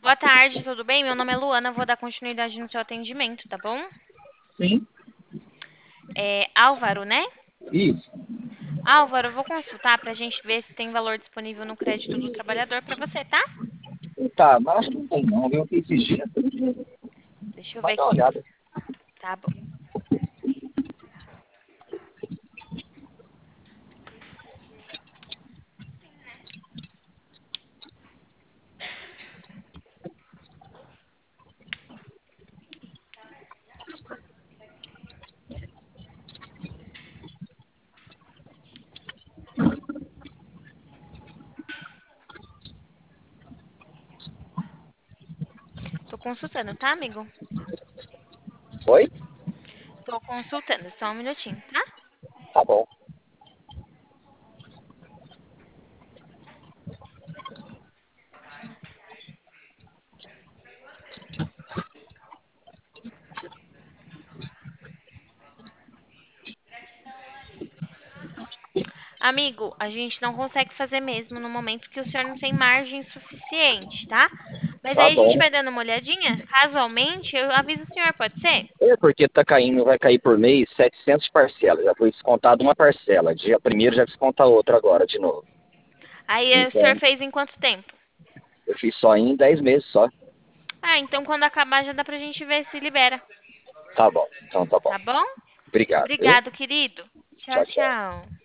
Boa tarde, tudo bem? Meu nome é Luana, vou dar continuidade no seu atendimento, tá bom? Sim, É Álvaro, né? isso. Álvaro, eu vou consultar pra gente ver se tem valor disponível no crédito do trabalhador pra você, tá? Tá, mas acho que não tem não, viu? Esses dias. Deixa eu ver Vai dar uma aqui. olhada. Tá bom. Tô consultando, tá, amigo? Oi? Tô consultando, só um minutinho, tá? Tá bom. Amigo, a gente não consegue fazer mesmo no momento que o senhor não tem margem suficiente, tá? Mas Tá aí a gente bom. vai dando uma olhadinha. Casualmente, eu aviso o senhor, pode ser? É porque tá caindo, vai cair por mês 700 parcelas. Já foi descontado uma parcela. Dia primeiro já desconta outra agora de novo. Aí o senhor Então, fez em quanto tempo? eu fiz só em 10 meses só. Ah, então quando acabar já dá pra gente ver se libera, Tá bom. Então tá bom. tá bom? Obrigado, viu? Obrigado, querido. Tchau, Tchau, tchau. tchau.